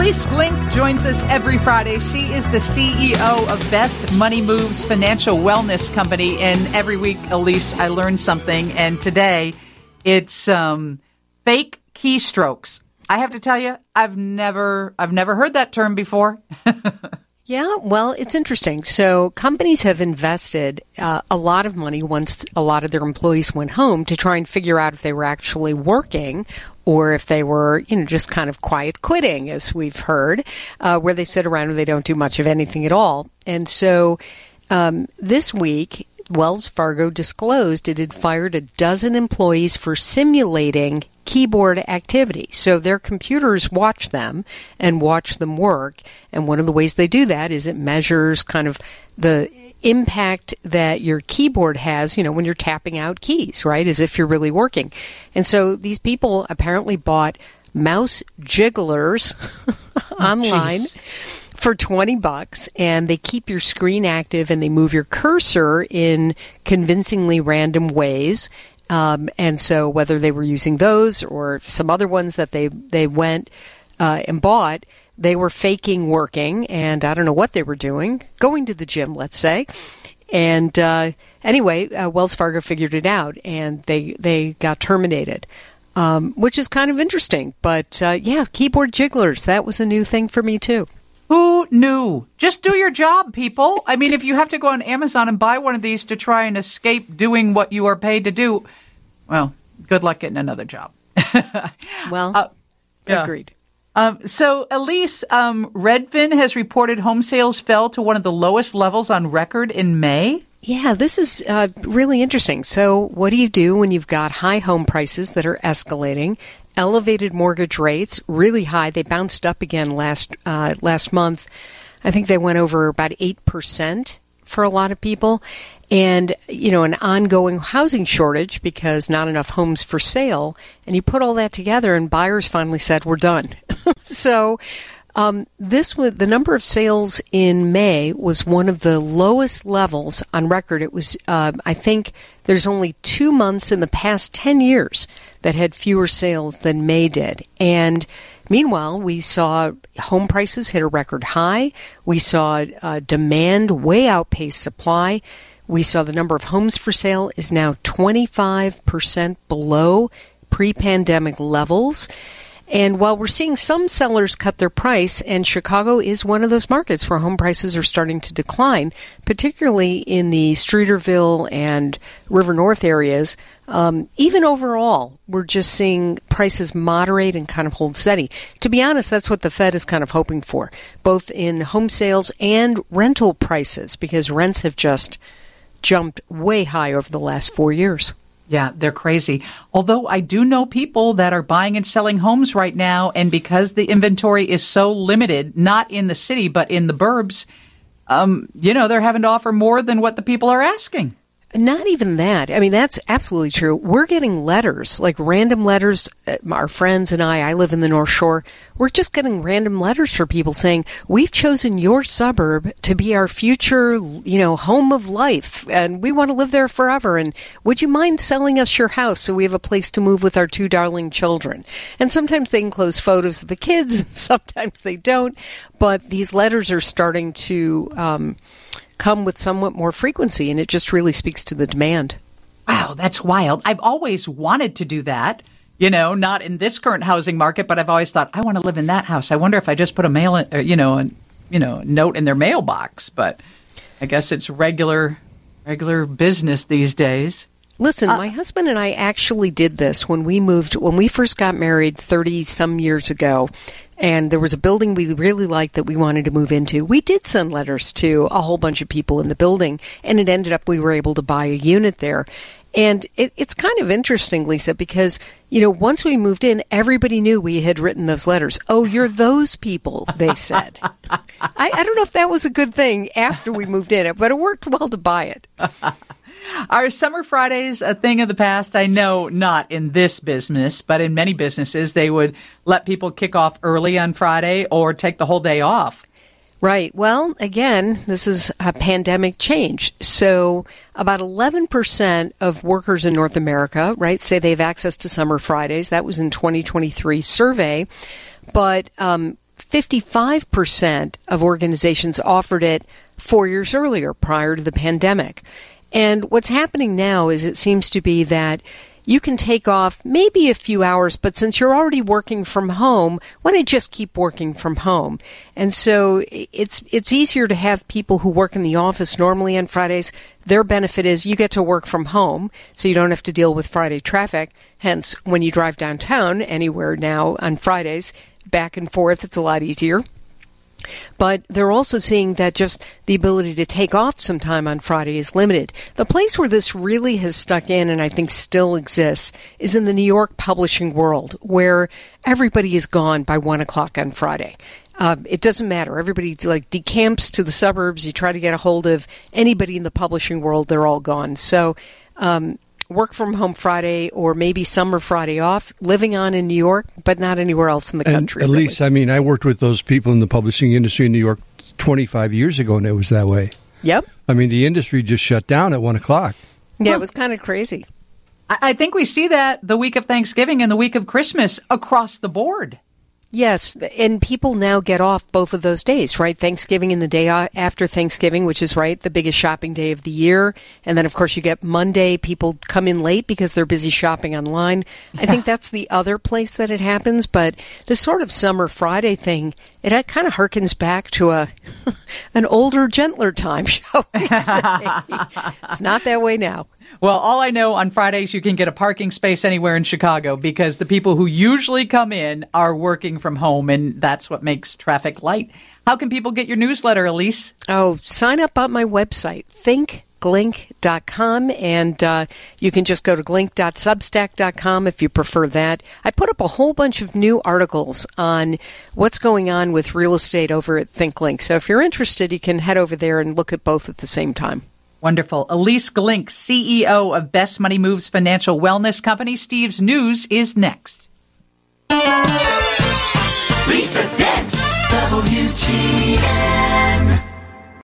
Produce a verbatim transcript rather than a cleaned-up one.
Elise Blink joins us every Friday. She is the C E O of Best Money Moves Financial Wellness Company. And every week, Elise, I learn something. And today, it's um, fake keystrokes. I have to tell you, I've never, I've never heard that term before. Yeah, well, it's interesting. So companies have invested uh, a lot of money once a lot of their employees went home to try and figure out if they were actually working or if they were, you know, just kind of quiet quitting, as we've heard, uh, where they sit around and they don't do much of anything at all. And so um, this week, Wells Fargo disclosed it had fired a dozen employees for simulating keyboard activity. So their computers watch them and watch them work. And one of the ways they do that is it measures kind of the impact that your keyboard has, you know, when you're tapping out keys, right? As if you're really working. And so these people apparently bought mouse jigglers online. Jeez. For twenty bucks, and they keep your screen active and they move your cursor in convincingly random ways. Um, and so whether they were using those or some other ones that they, they went uh, and bought, they were faking working, and I don't know what they were doing, going to the gym, let's say. And uh, anyway, uh, Wells Fargo figured it out, and they, they got terminated, um, which is kind of interesting. But uh, yeah, keyboard jigglers, that was a new thing for me too. Who knew? Just do your job, people. I mean, if you have to go on Amazon and buy one of these to try and escape doing what you are paid to do, well, good luck getting another job. well, uh, yeah. Agreed. Um, so, Elise, um, Redfin has reported home sales fell to one of the lowest levels on record in May. Yeah, this is uh, really interesting. So what do you do when you've got high home prices that are escalating? Elevated mortgage rates, really high. They bounced up again last uh, last month. I think they went over about eight percent for a lot of people. And, you know, an ongoing housing shortage because not enough homes for sale. And you put all that together and buyers finally said, we're done. so um, this was the number of sales in May was one of the lowest levels on record. It was, uh, I think, there's only two months in the past ten years that had fewer sales than May did. And meanwhile, we saw home prices hit a record high. We saw uh, demand way outpace supply. We saw the number of homes for sale is now twenty-five percent below pre-pandemic levels. And while we're seeing some sellers cut their price, and Chicago is one of those markets where home prices are starting to decline, particularly in the Streeterville and River North areas, um, even overall, we're just seeing prices moderate and kind of hold steady. To be honest, that's what the Fed is kind of hoping for, both in home sales and rental prices, because rents have just jumped way high over the last four years. Yeah, they're crazy. Although I do know people that are buying and selling homes right now, and because the inventory is so limited, not in the city, but in the burbs, um, you know, they're having to offer more than what the people are asking. Not even that. I mean, that's absolutely true. We're getting letters, like random letters. Our friends and I, I live in the North Shore. We're just getting random letters for people saying, we've chosen your suburb to be our future, you know, home of life, and we want to live there forever. And would you mind selling us your house so we have a place to move with our two darling children? And sometimes they enclose photos of the kids, and sometimes they don't. But these letters are starting to um, come with somewhat more frequency, and it just really speaks to the demand. Wow, that's wild. I've always wanted to do that. You know, not in this current housing market, but I've always thought, I want to live in that house. I wonder if I just put a mail, in, or, you know, a, you know, note in their mailbox. But I guess it's regular, regular business these days. Listen, uh, my husband and I actually did this when we moved, when we first got married thirty some years ago. And there was a building we really liked that we wanted to move into. We did send letters to a whole bunch of people in the building, and it ended up we were able to buy a unit there. And it, it's kind of interesting, Lisa, because, you know, once we moved in, everybody knew we had written those letters. Oh, you're those people, they said. I, I don't know if that was a good thing after we moved in, but it worked well to buy it. Are Summer Fridays a thing of the past? I know not in this business, but in many businesses, they would let people kick off early on Friday or take the whole day off. Right. Well, again, this is a pandemic change. So about eleven percent of workers in North America, right, say they have access to Summer Fridays. That was in twenty twenty-three survey. But um, fifty-five percent of organizations offered it four years earlier, prior to the pandemic. And what's happening now is it seems to be that you can take off maybe a few hours, but since you're already working from home, why don't you just keep working from home? And so it's it's easier to have people who work in the office normally on Fridays. Their benefit is you get to work from home, so you don't have to deal with Friday traffic. Hence, when you drive downtown anywhere now on Fridays, back and forth, it's a lot easier. But they're also seeing that just the ability to take off some time on Friday is limited. The place where this really has stuck in, and I think still exists, is in the New York publishing world, where everybody is gone by one o'clock on Friday. Uh, it doesn't matter. Everybody like decamps to the suburbs. You try to get a hold of anybody in the publishing world, they're all gone. So um, work from home Friday, or maybe summer Friday off, living on in New York, but not anywhere else in the country. And at really. least, I mean, I worked with those people in the publishing industry in New York twenty-five years ago, and it was that way. Yep. I mean, the industry just shut down at one o'clock. Yeah, huh. It was kind of crazy. I, I think we see that the week of Thanksgiving and the week of Christmas across the board. Yes, and people now get off both of those days, right? Thanksgiving and the day after Thanksgiving, which is, right, the biggest shopping day of the year. And then, of course, you get Monday. People come in late because they're busy shopping online. Yeah. I think that's the other place that it happens. But this sort of summer Friday thing, it kind of harkens back to a an older, gentler time, shall we say. It's not that way now. Well, all I know, on Fridays you can get a parking space anywhere in Chicago because the people who usually come in are working from home, and that's what makes traffic light. How can people get your newsletter, Elise? Oh, sign up on my website, think glink dot com, and uh, you can just go to glink dot substack dot com if you prefer that. I put up a whole bunch of new articles on what's going on with real estate over at ThinkGlink. So if you're interested, you can head over there and look at both at the same time. Wonderful. Elise Glink, C E O of Best Money Moves Financial Wellness Company. Steve's News is next. Lisa Dent, W G